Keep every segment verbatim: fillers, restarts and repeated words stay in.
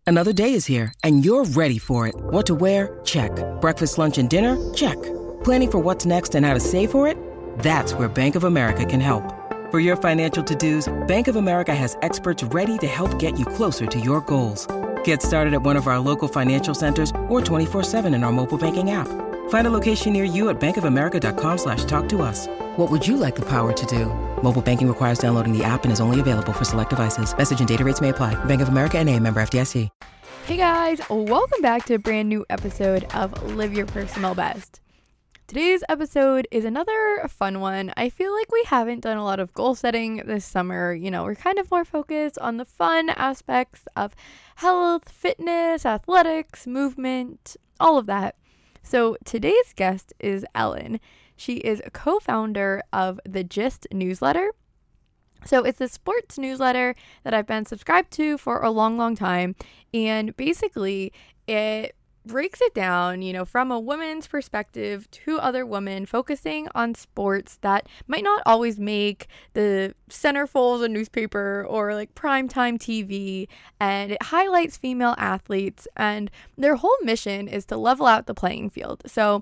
Another day is here, and you're ready for it. What to wear? Check. Breakfast, lunch, and dinner? Check. Planning for what's next and how to save for it? That's where Bank of America can help. For your financial to-dos, Bank of America has experts ready to help get you closer to your goals. Get started at one of our local financial centers or twenty-four seven in our mobile banking app. Find a location near you at bankofamerica.com slash talk to us. What would you like the power to do? Mobile banking requires downloading the app and is only available for select devices. Message and data rates may apply. Bank of America N A, member F D I C. Hey guys, welcome back to a brand new episode of Live Your Personal Best. Today's episode is another fun one. I feel like we haven't done a lot of goal setting this summer. You know, we're kind of more focused on the fun aspects of health, fitness, athletics, movement, all of that. So today's guest is Ellen. She is a co-founder of the Gist newsletter. So it's a sports newsletter that I've been subscribed to for a long, long time. And basically it breaks it down, you know, from a woman's perspective to other women, focusing on sports that might not always make the centerfold of a newspaper or like primetime T V. And it highlights female athletes, and their whole mission is to level out the playing field. So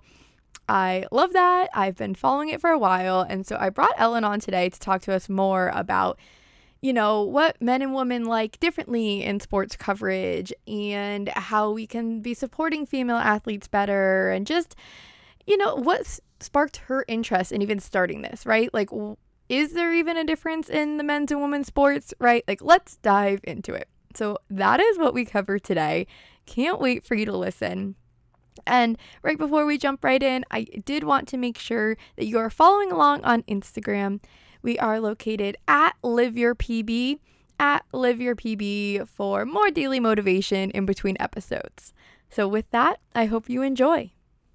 I love that. I've been following it for a while. And so I brought Ellen on today to talk to us more about, you know, what men and women like differently in sports coverage and how we can be supporting female athletes better, and just, you know, what sparked her interest in even starting this, right? Like, is there even a difference in the men's and women's sports, right? Like, let's dive into it. So that is what we cover today. Can't wait for you to listen. And right before we jump right in, I did want to make sure that you are following along on Instagram. We are located at LiveYourPB, at LiveYourPB, for more daily motivation in between episodes. So with that, I hope you enjoy.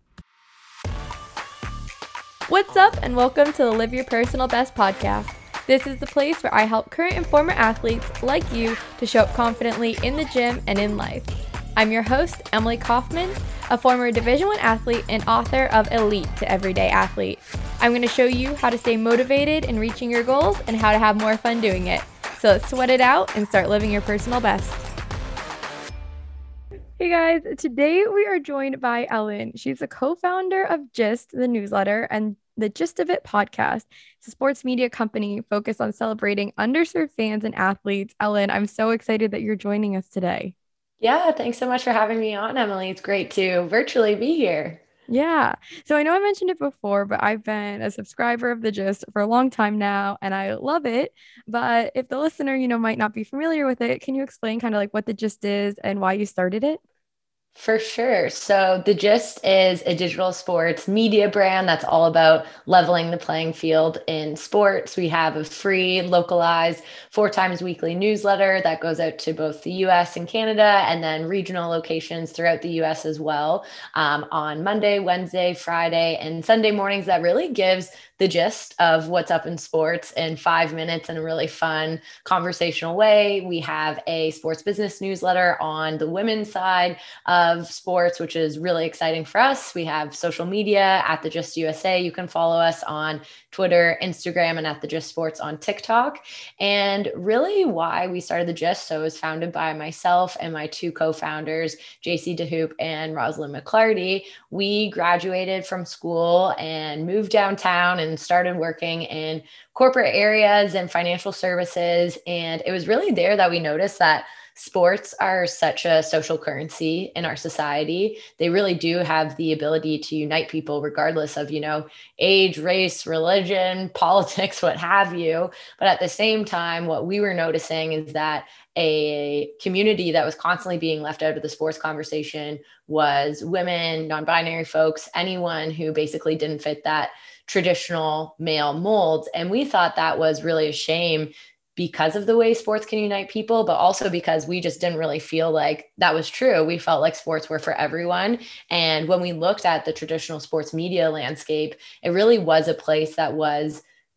What's up, and welcome to the Live Your Personal Best podcast. This is the place where I help current and former athletes like you to show up confidently in the gym and in life. I'm your host, Emily Kaufman, a former Division One athlete and author of Elite to Everyday Athlete. I'm going to show you how to stay motivated in reaching your goals and how to have more fun doing it. So let's sweat it out and start living your personal best. Hey guys, today we are joined by Ellen. She's a co-founder of Gist, the newsletter, and the Gist of It podcast. It's a sports media company focused on celebrating underserved fans and athletes. Ellen, I'm so excited that you're joining us today. Yeah, thanks so much for having me on, Emily. It's great to virtually be here. Yeah. So I know I mentioned it before, but I've been a subscriber of the Gist for a long time now, and I love it. But if the listener, you know, might not be familiar with it, can you explain kind of like what the Gist is and why you started it? For sure. So The Gist is a digital sports media brand that's all about leveling the playing field in sports. We have a free, localized, four times weekly newsletter that goes out to both the U S and Canada, and then regional locations throughout the U S as well, um, on Monday, Wednesday, Friday, and Sunday mornings. That really gives the gist of what's up in sports in five minutes in a really fun conversational way. We have a sports business newsletter on the women's side of sports, which is really exciting for us. We have social media at the Gist U S A. You can follow us on Twitter, Instagram, and at the Gist Sports on TikTok. And really why we started the Gist, so it was founded by myself and my two co-founders, J C DeHoop and Rosalind McClarty. We graduated from school and moved downtown and started working in corporate areas and financial services. And it was really there that we noticed that sports are such a social currency in our society. They really do have the ability to unite people regardless of, you know, age, race, religion, politics, what have you. But at the same time, what we were noticing is that a community that was constantly being left out of the sports conversation was women, non-binary folks, anyone who basically didn't fit that traditional male mold. And we thought that was really a shame because of the way sports can unite people, but also because we just didn't really feel like that was true. We felt like sports were for everyone. And when we looked at the traditional sports media landscape, it really was a place that was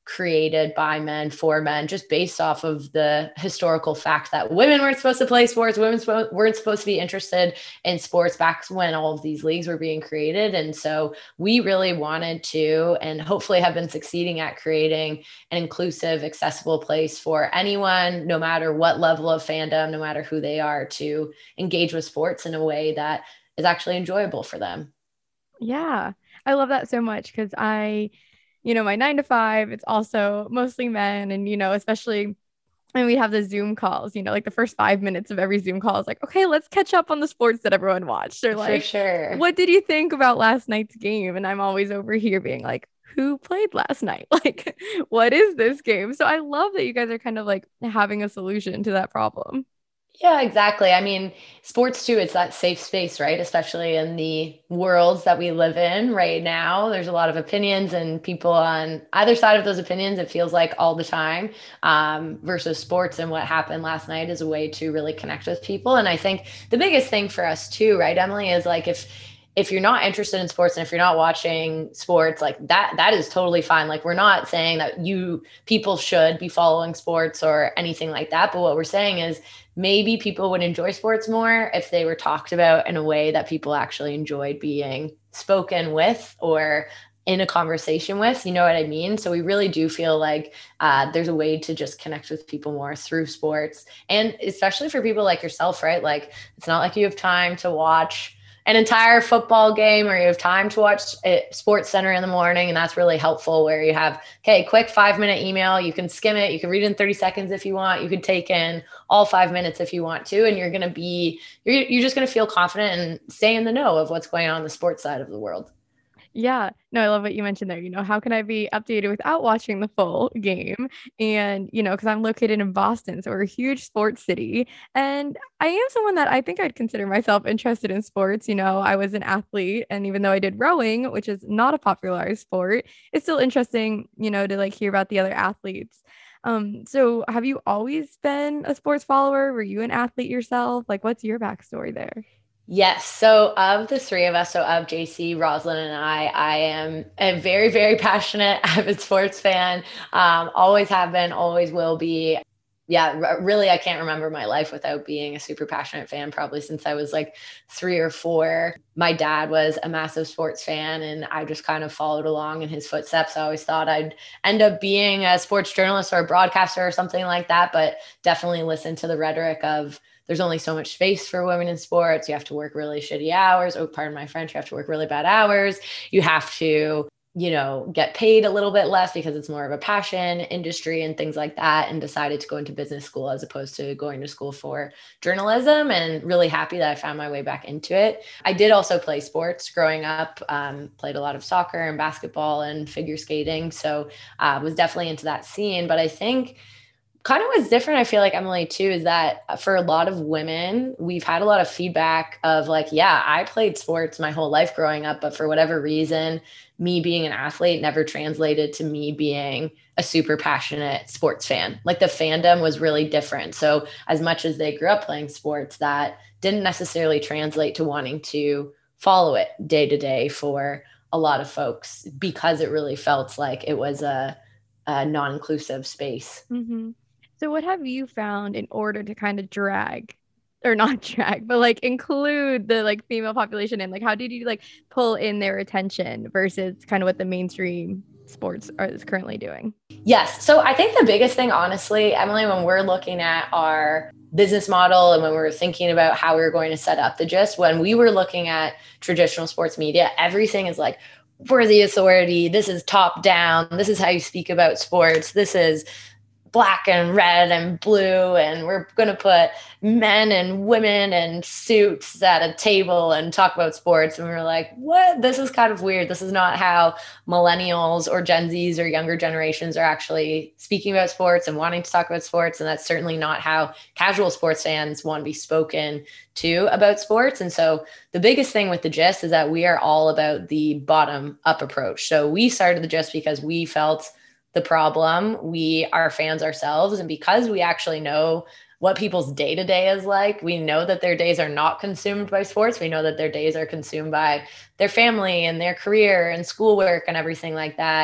created by men for men, just based off of the historical fact that women weren't supposed to play sports, women sp- weren't supposed to be interested in sports back when all of these leagues were being created. And so we really wanted to, and hopefully have been succeeding at creating an inclusive, accessible place for anyone, no matter what level of fandom, no matter who they are, to engage with sports in a way that is actually enjoyable for them. Yeah, I love that so much because I, you know, my nine to five, it's also mostly men. And, you know, especially when we have the Zoom calls, you know, like the first five minutes of every Zoom call is like, okay, let's catch up on the sports that everyone watched. Or like, for sure. What did you think about last night's game? And I'm always over here being like, who played last night? Like, what is this game? So I love that you guys are kind of like having a solution to that problem. Yeah, exactly. I mean, sports too, it's that safe space, right? Especially in the worlds that we live in right now. There's a lot of opinions and people on either side of those opinions, it feels like all the time, um, versus sports. And what happened last night is a way to really connect with people. And I think the biggest thing for us too, right, Emily, is like if if you're not interested in sports and if you're not watching sports, like that, that is totally fine. Like we're not saying that you people should be following sports or anything like that. But what we're saying is maybe people would enjoy sports more if they were talked about in a way that people actually enjoyed being spoken with or in a conversation with, you know what I mean? So we really do feel like uh, there's a way to just connect with people more through sports. And especially for people like yourself, right? Like it's not like you have time to watch an entire football game or you have time to watch it, Sports Center in the morning. And that's really helpful where you have, okay, quick five minute email. You can skim it. You can read it in thirty seconds if you want. You could take in all five minutes if you want to. And you're going to be, you're, you're just going to feel confident and stay in the know of what's going on in the sports side of the world. Yeah, no, I love what you mentioned there. You know, how can I be updated without watching the full game? And, you know, because I'm located in Boston, so we're a huge sports city. And I am someone that I think I'd consider myself interested in sports. You know, I was an athlete, and even though I did rowing, which is not a popularized sport, it's still interesting, you know, to like hear about the other athletes. Um, so have you always been a sports follower? Were you an athlete yourself? Like, what's your backstory there? Yes. So of the three of us, so of J C, Rosalind, and I, I am a very, very passionate, avid sports fan. Um, always have been, always will be. Yeah, r- really, I can't remember my life without being a super passionate fan, probably since I was like three or four. My dad was a massive sports fan, and I just kind of followed along in his footsteps. I always thought I'd end up being a sports journalist or a broadcaster or something like that, but definitely listen to the rhetoric of there's only so much space for women in sports. You have to work really shitty hours. Oh, pardon my French. You have to work really bad hours. You have to, you know, get paid a little bit less because it's more of a passion industry and things like that, and decided to go into business school as opposed to going to school for journalism, and really happy that I found my way back into it. I did also play sports growing up, um, played a lot of soccer and basketball and figure skating. So I uh, was definitely into that scene. But I think kind of what's different, I feel like, Emily, too, is that for a lot of women, we've had a lot of feedback of like, yeah, I played sports my whole life growing up, but for whatever reason, me being an athlete never translated to me being a super passionate sports fan. Like the fandom was really different. So as much as they grew up playing sports, that didn't necessarily translate to wanting to follow it day to day for a lot of folks, because it really felt like it was a, a non-inclusive space. Mm-hmm. So what have you found in order to kind of drag or not drag, but like include the like female population in? Like, how did you like pull in their attention versus kind of what the mainstream sports are is currently doing? Yes. So I think the biggest thing, honestly, Emily, when we're looking at our business model and when we're thinking about how we we're going to set up the Gist, when we were looking at traditional sports media, everything is like, we're the authority. This is top down. This is how you speak about sports. This is black and red and blue, and we're going to put men and women and suits at a table and talk about sports. And we were like, what? This is kind of weird. This is not how millennials or Gen Zs or younger generations are actually speaking about sports and wanting to talk about sports. And that's certainly not how casual sports fans want to be spoken to about sports. And so the biggest thing with the Gist is that we are all about the bottom up approach. So we started the Gist because we felt the problem. We are fans ourselves. And because we actually know what people's day to day is like, we know that their days are not consumed by sports. We know that their days are consumed by their family and their career and schoolwork and everything like that.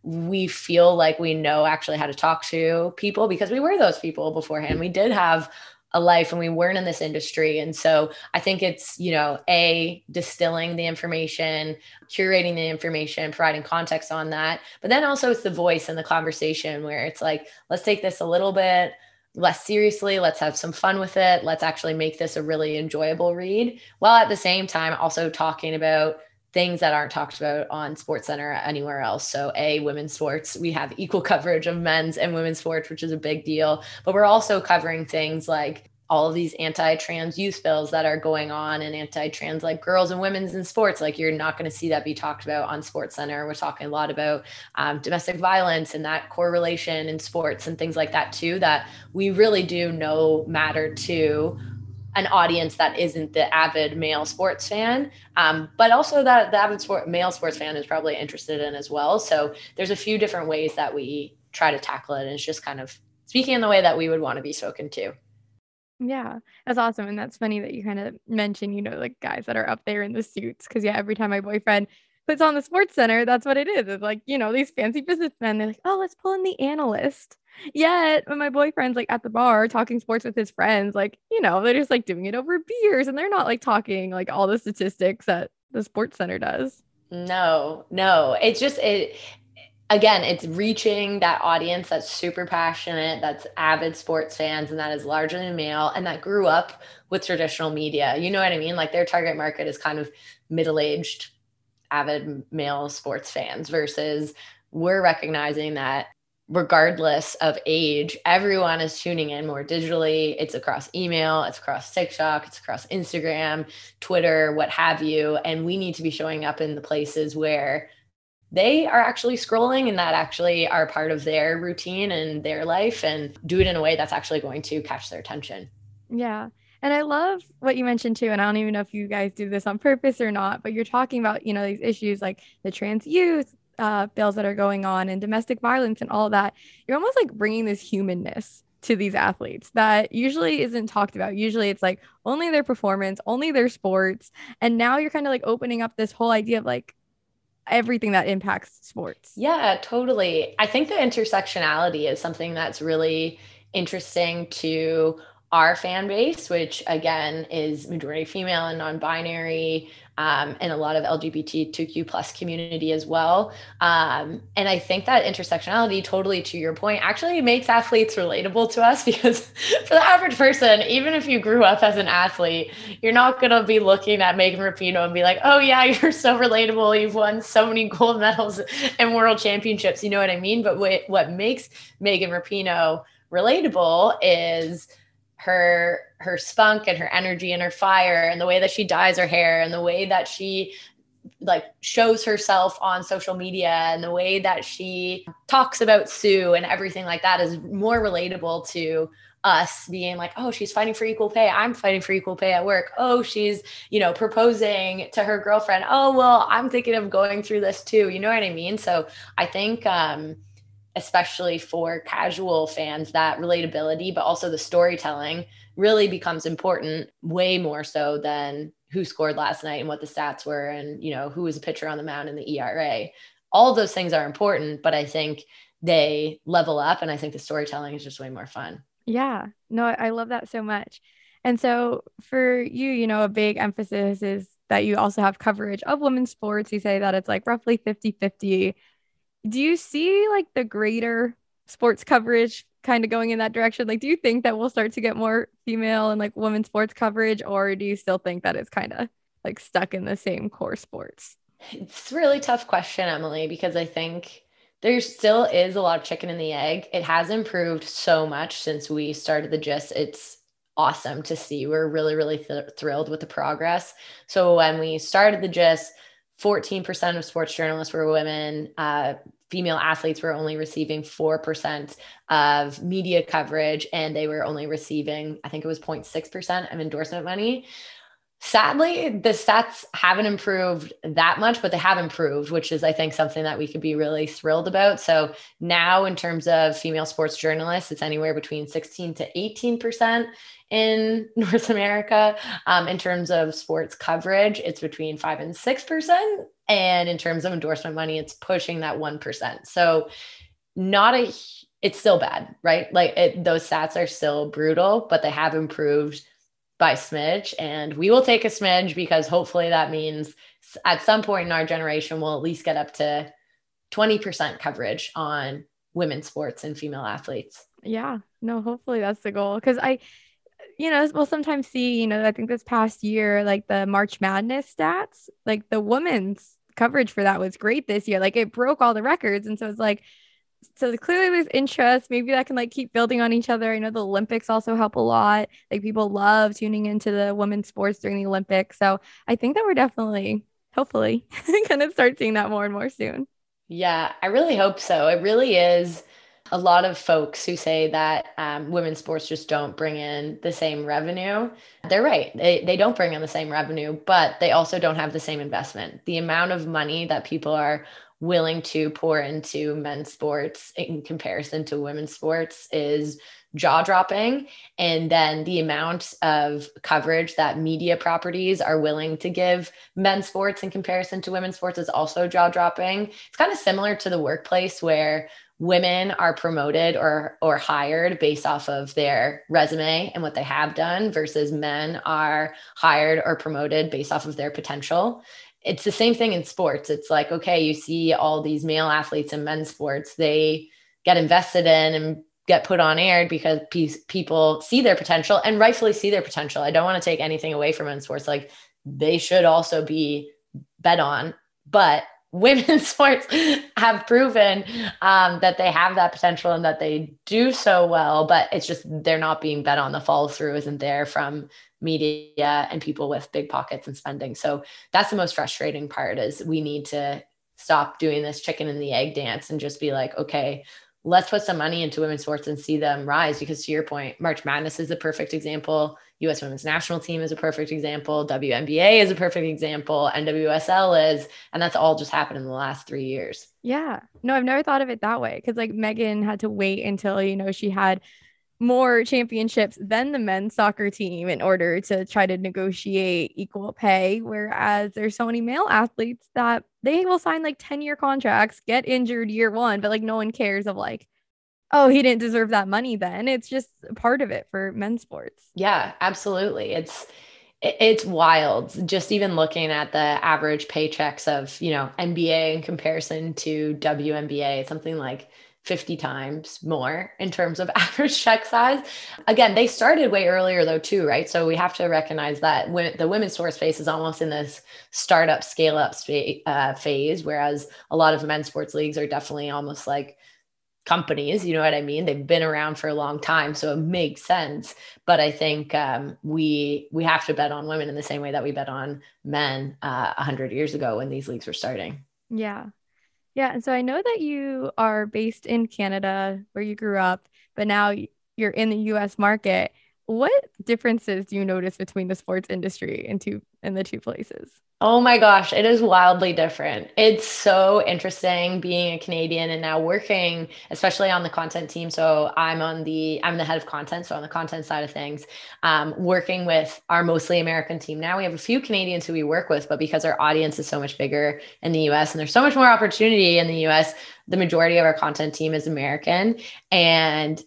we feel like we know actually how to talk to people because we were those people beforehand. We did have a life and we weren't in this industry. And so I think it's, you know, a distilling the information, curating the information, providing context on that. But then also it's the voice and the conversation where it's like, let's take this a little bit less seriously. Let's have some fun with it. Let's actually make this a really enjoyable read, while at the same time also talking about things that aren't talked about on SportsCenter anywhere else. So a women's sports, we have equal coverage of men's and women's sports, which is a big deal, but we're also covering things like all of these anti-trans youth bills that are going on and anti-trans like girls and women's in sports. Like you're not going to see that be talked about on SportsCenter. We're talking a lot about um, domestic violence and that correlation in sports and things like that too, that we really do know matter to an audience that isn't the avid male sports fan, um, but also that the avid sport, male sports fan is probably interested in as well. So there's a few different ways that we try to tackle it. And it's just kind of speaking in the way that we would want to be spoken to. Yeah, that's awesome. And that's funny that you kind of mention, you know, like guys that are up there in the suits. Cause yeah, every time my boyfriend puts on the SportsCenter, that's what it is. It's like, you know, these fancy businessmen, they're like, oh, let's pull in the analyst. Yet when my boyfriend's like at the bar talking sports with his friends, like, you know, they're just like doing it over beers and they're not like talking like all the statistics that the SportsCenter does. No, no, it's just, it, again, it's reaching that audience that's super passionate, that's avid sports fans, and that is largely male and that grew up with traditional media. You know what I mean? Like their target market is kind of middle-aged, avid male sports fans versus we're recognizing that regardless of age, everyone is tuning in more digitally. It's across email, it's across TikTok, it's across Instagram, Twitter, what have you. And we need to be showing up in the places where they are actually scrolling and that actually are part of their routine and their life, and do it in a way that's actually going to catch their attention. Yeah. And I love what you mentioned too. And I don't even know if you guys do this on purpose or not, but you're talking about, you know, these issues like the trans youth uh, bills that are going on and domestic violence and all that. You're almost like bringing this humanness to these athletes that usually isn't talked about. Usually it's like only their performance, only their sports. And now you're kind of like opening up this whole idea of like everything that impacts sports. Yeah, totally. I think the intersectionality is something that's really interesting to our fan base, which again is majority female and non-binary, um, and a lot of L G B T Q plus community as well. Um, and I think that intersectionality, totally to your point, actually makes athletes relatable to us, because for the average person, even if you grew up as an athlete, you're not going to be looking at Megan Rapinoe and be like, oh yeah, you're so relatable. You've won so many gold medals and world championships. You know what I mean? But what, what makes Megan Rapinoe relatable is her her spunk and her energy and her fire and the way that she dyes her hair and the way that she like shows herself on social media and the way that she talks about Sue and everything like that is more relatable to us being like, oh, she's fighting for equal pay. I'm fighting for equal pay at work. Oh, she's, you know, proposing to her girlfriend. Oh, well, I'm thinking of going through this too. You know what I mean? So I think, um, especially for casual fans, that relatability, but also the storytelling really becomes important, way more so than who scored last night and what the stats were and, you know, who was a pitcher on the mound in the E R A. All of those things are important, but I think they level up. And I think the storytelling is just way more fun. Yeah, no, I love that so much. And so for you, you know, a big emphasis is that you also have coverage of women's sports. You say that it's like roughly fifty fifty. Do you see like the greater sports coverage kind of going in that direction? Like, do you think that we'll start to get more female and like women's sports coverage, or do you still think that it's kind of like stuck in the same core sports? It's a really tough question, Emily, because I think there still is a lot of chicken and the egg. It has improved so much since we started the Gist. It's awesome to see. We're really, really th- thrilled with the progress. So when we started the Gist, fourteen percent of sports journalists were women. Uh, female athletes were only receiving four percent of media coverage, and they were only receiving, I think it was zero point six percent of endorsement money. Sadly, the stats haven't improved that much, but they have improved, which is, I think, something that we could be really thrilled about. So now in terms of female sports journalists, it's anywhere between sixteen to eighteen percent in North America. Um, in terms of sports coverage, it's between five and six percent. And in terms of endorsement money, it's pushing that one percent. So not a, it's still bad, right? Like it, those stats are still brutal, but they have improved by smidge, and we will take a smidge because hopefully that means at some point in our generation, we'll at least get up to twenty percent coverage on women's sports and female athletes. Yeah, no, hopefully that's the goal. Cause I, you know, we'll sometimes see, you know, I think this past year, like the March Madness stats, like the women's coverage for that was great this year. Like it broke all the records. And so it's like, so clearly there's interest. Maybe that can like keep building on each other. I know the Olympics also help a lot. Like people love tuning into the women's sports during the Olympics. So I think that we're definitely, hopefully, going to start seeing that more and more soon. Yeah, I really hope so. It really is a lot of folks who say that um, women's sports just don't bring in the same revenue. They're right. They, they don't bring in the same revenue, but they also don't have the same investment. The amount of money that people are willing to pour into men's sports in comparison to women's sports is jaw dropping. And then the amount of coverage that media properties are willing to give men's sports in comparison to women's sports is also jaw dropping. It's kind of similar to the workplace where women are promoted or or hired based off of their resume and what they have done versus men are hired or promoted based off of their potential. It's the same thing in sports. It's like, okay, you see all these male athletes in men's sports, they get invested in and get put on air because pe- people see their potential and rightfully see their potential. I don't want to take anything away from men's sports. Like they should also be bet on, but women's sports have proven um, that they have that potential and that they do so well, but it's just, they're not being bet on. The follow through isn't there from media and people with big pockets and spending. So that's the most frustrating part is we need to stop doing this chicken and the egg dance and just be like, okay, let's put some money into women's sports and see them rise. Because to your point, March Madness is a perfect example. U S women's national team is a perfect example. W N B A is a perfect example. N W S L is, and that's all just happened in the last three years. Yeah, no, I've never thought of it that way. Cause like Megan had to wait until, you know, she had more championships than the men's soccer team in order to try to negotiate equal pay. Whereas there's so many male athletes that they will sign like ten year contracts, get injured year one, but like no one cares of like, oh, he didn't deserve that money then. It's just part of it for men's sports. Yeah, absolutely. It's, it's wild. Just even looking at the average paychecks of, you know, N B A in comparison to W N B A, it's something like fifty times more in terms of average check size. Again, they started way earlier though too, right? So we have to recognize that when the women's sports space is almost in this startup scale up spa- uh, phase, whereas a lot of men's sports leagues are definitely almost like companies, you know what I mean? They've been around for a long time, so it makes sense. But I think um, we we have to bet on women in the same way that we bet on men uh, a hundred years ago when these leagues were starting. Yeah. Yeah. And so I know that you are based in Canada where you grew up, but now you're in the U S market. What differences do you notice between the sports industry in two in the two places? Oh my gosh, it is wildly different. It's so interesting being a Canadian and now working, especially on the content team. So I'm on the, I'm the head of content. So on the content side of things, um, working with our mostly American team. Now we have a few Canadians who we work with, but because our audience is so much bigger in the U S and there's so much more opportunity in the U S, the majority of our content team is American. And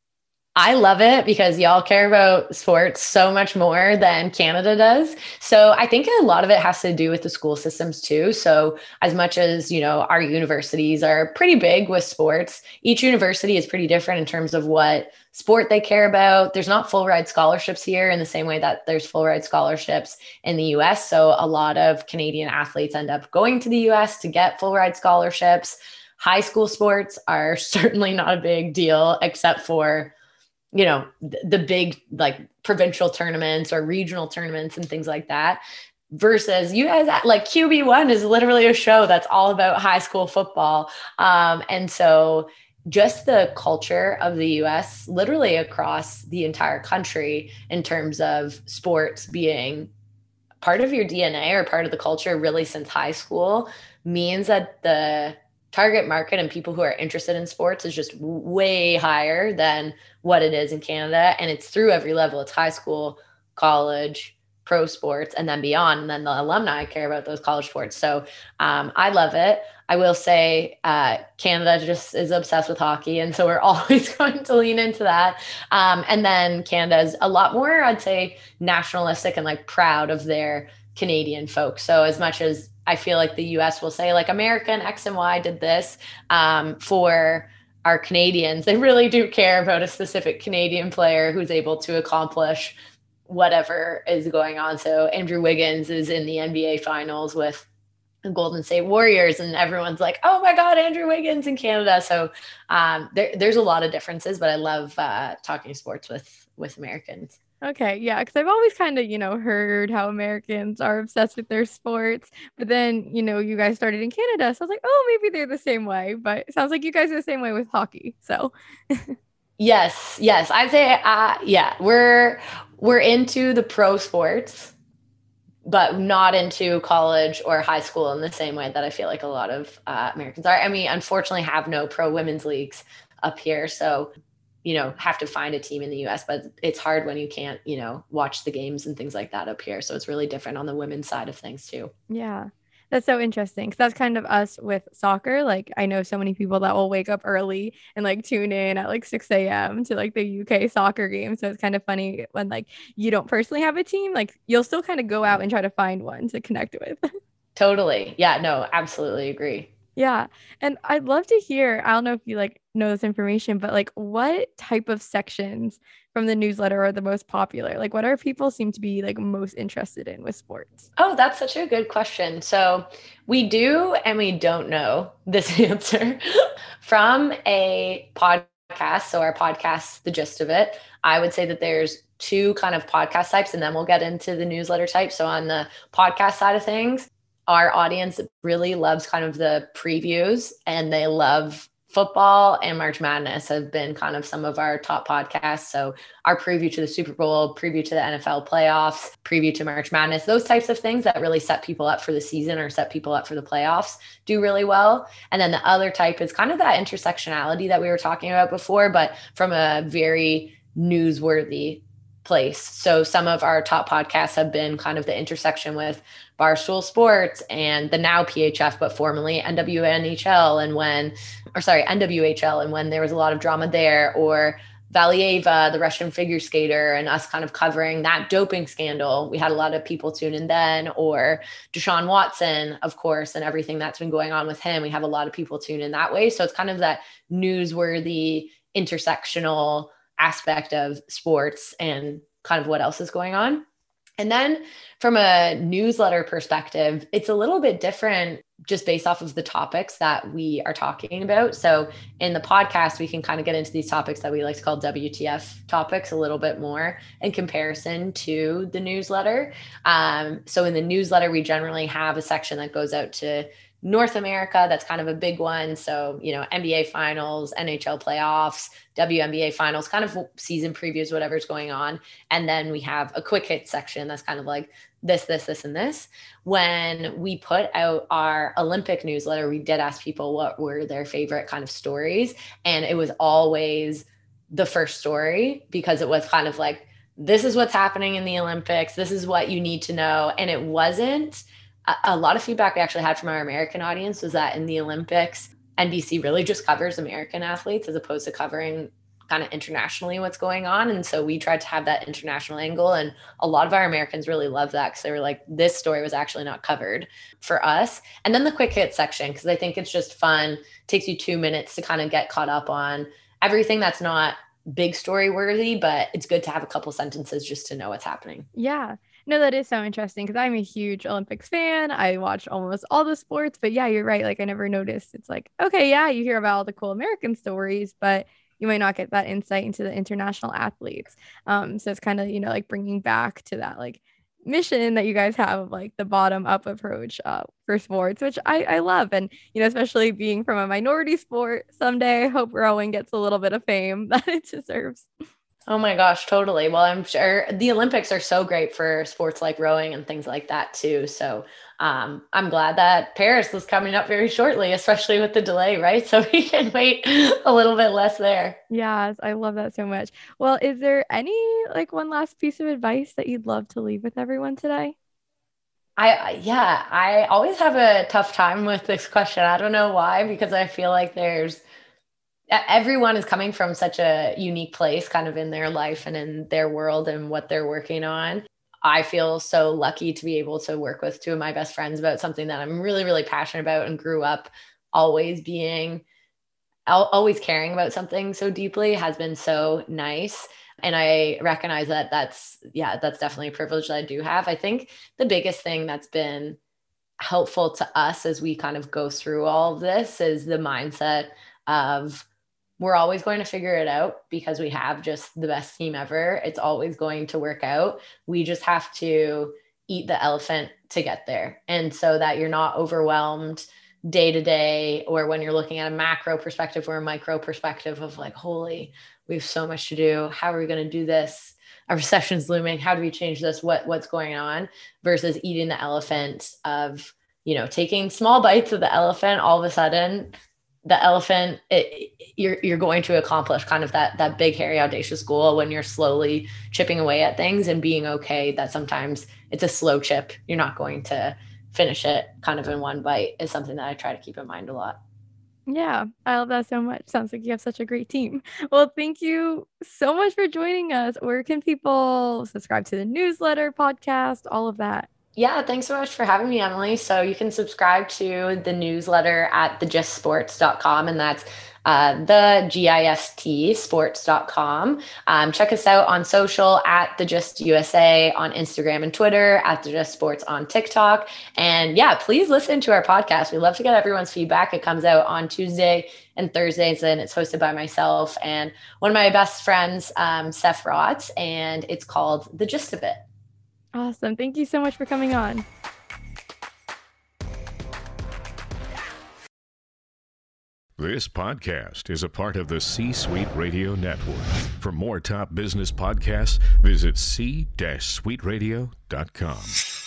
I love it because y'all care about sports so much more than Canada does. So I think a lot of it has to do with the school systems too. So as much as, you know, our universities are pretty big with sports, each university is pretty different in terms of what sport they care about. There's not full ride scholarships here in the same way that there's full ride scholarships in the U S. So a lot of Canadian athletes end up going to the U S to get full ride scholarships. High school sports are certainly not a big deal, except for you know, the, the big like provincial tournaments or regional tournaments and things like that. Versus you guys, like Q B one is literally a show that's all about high school football. Um, and so just the culture of the U S literally across the entire country in terms of sports being part of your D N A or part of the culture really since high school means that the target market and people who are interested in sports is just way higher than what it is in Canada. And it's through every level. It's high school, college, pro sports, and then beyond. And then the alumni care about those college sports. So um, I love it. I will say uh, Canada just is obsessed with hockey. And so we're always going to lean into that. Um, and then Canada is a lot more, I'd say, nationalistic and like proud of their Canadian folks. So as much as I feel like the U S will say like American X and Y did this um, for our Canadians, they really do care about a specific Canadian player who's able to accomplish whatever is going on. So Andrew Wiggins is in the N B A finals with the Golden State Warriors, and everyone's like, oh my God, Andrew Wiggins in Canada. So um, there, there's a lot of differences, but I love uh, talking sports with, with Americans. Okay, yeah, because I've always kind of, you know, heard how Americans are obsessed with their sports, but then, you know, you guys started in Canada, so I was like, oh, maybe they're the same way, but it sounds like you guys are the same way with hockey, so. Yes, yes, I'd say, uh, yeah, we're we're into the pro sports, but not into college or high school in the same way that I feel like a lot of uh, Americans are. I mean, unfortunately, have no pro women's leagues up here, so you know, have to find a team in the U S, but it's hard when you can't, you know, watch the games and things like that up here. So it's really different on the women's side of things too. Yeah, that's so interesting because that's kind of us with soccer. Like I know so many people that will wake up early and like tune in at like six a.m. to like the U K soccer game. So it's kind of funny when like you don't personally have a team, like you'll still kind of go out and try to find one to connect with. Totally. Yeah, no, absolutely agree. Yeah. And I'd love to hear, I don't know if you like know this information, but like what type of sections from the newsletter are the most popular? Like what are people seem to be like most interested in with sports? Oh, that's such a good question. So we do and we don't know this answer from a podcast. So our podcast, the gist of it, I would say that there's two kind of podcast types, and then we'll get into the newsletter type. So on the podcast side of things, our audience really loves kind of the previews, and they love football, and March Madness have been kind of some of our top podcasts. So our preview to the Super Bowl, preview to the N F L playoffs, preview to March Madness, those types of things that really set people up for the season or set people up for the playoffs do really well. And then the other type is kind of that intersectionality that we were talking about before, but from a very newsworthy place. So some of our top podcasts have been kind of the intersection with Barstool Sports and the now P H F, but formerly N W N H L, and when, or sorry, N W H L, and when there was a lot of drama there, or Valieva, the Russian figure skater, and us kind of covering that doping scandal. We had a lot of people tune in then, or Deshaun Watson, of course, and everything that's been going on with him. We have a lot of people tune in that way. So it's kind of that newsworthy, intersectional aspect of sports and kind of what else is going on. And then from a newsletter perspective, it's a little bit different just based off of the topics that we are talking about. So in the podcast, we can kind of get into these topics that we like to call W T F topics a little bit more in comparison to the newsletter. Um, so in the newsletter, we generally have a section that goes out to North America. That's kind of a big one. So, you know, N B A finals, N H L playoffs, W N B A finals, kind of season previews, whatever's going on. And then we have a quick hit section that's kind of like this, this, this, and this. When we put out our Olympic newsletter, we did ask people what were their favorite kind of stories. And it was always the first story, because it was kind of like, this is what's happening in the Olympics. This is what you need to know. And it wasn't, a lot of feedback we actually had from our American audience was that in the Olympics, N B C really just covers American athletes as opposed to covering kind of internationally what's going on. And so we tried to have that international angle. And a lot of our Americans really love that, because they were like, this story was actually not covered for us. And then the quick hit section, because I think it's just fun, takes you two minutes to kind of get caught up on everything that's not big story worthy, but it's good to have a couple sentences just to know what's happening. Yeah. No, that is so interesting because I'm a huge Olympics fan. I watch almost all the sports, but yeah, you're right. Like I never noticed. It's like, okay, yeah, you hear about all the cool American stories, but you might not get that insight into the international athletes. Um, so it's kind of, you know, like bringing back to that like mission that you guys have of like the bottom up approach uh, for sports, which I, I love. And, you know, especially being from a minority sport, someday I hope rowing gets a little bit of fame that it deserves. Oh my gosh, totally. Well, I'm sure the Olympics are so great for sports like rowing and things like that too. So um, I'm glad that Paris is coming up very shortly, especially with the delay, right? So we can wait a little bit less there. Yes, I love that so much. Well, is there any like one last piece of advice that you'd love to leave with everyone today? I, yeah, I always have a tough time with this question. I don't know why, because I feel like there's everyone is coming from such a unique place kind of in their life and in their world and what they're working on. I feel so lucky to be able to work with two of my best friends about something that I'm really, really passionate about and grew up always being, always caring about something so deeply has been so nice. And I recognize that that's, yeah, that's definitely a privilege that I do have. I think the biggest thing that's been helpful to us as we kind of go through all of this is the mindset of we're always going to figure it out because we have just the best team ever. It's always going to work out. We just have to eat the elephant to get there. And so that you're not overwhelmed day to day, or when you're looking at a macro perspective or a micro perspective of like, holy, we have so much to do. How are we going to do this? A recession's looming. How do we change this? What, what's going on? Versus eating the elephant of, you know, taking small bites of the elephant. All of a sudden, the elephant, it, you're you're going to accomplish kind of that that big, hairy, audacious goal when you're slowly chipping away at things and being okay that sometimes it's a slow chip. You're not going to finish it kind of in one bite is something that I try to keep in mind a lot. Yeah, I love that so much. Sounds like you have such a great team. Well, thank you so much for joining us. Where can people subscribe to the newsletter, podcast, all of that? Yeah, thanks so much for having me, Emily. So you can subscribe to the newsletter at the gist sports dot com, and that's uh, the G I S T sports dot com. Um, check us out on social at The Gist U S A on Instagram and Twitter, at The Gist Sports on TikTok. And yeah, please listen to our podcast. We love to get everyone's feedback. It comes out on Tuesday and Thursdays, and it's hosted by myself and one of my best friends, um, Seth Rotz, and it's called The Gist of It. Awesome. Thank you so much for coming on. This podcast is a part of the C-Suite Radio Network. For more top business podcasts, visit c suite radio dot com.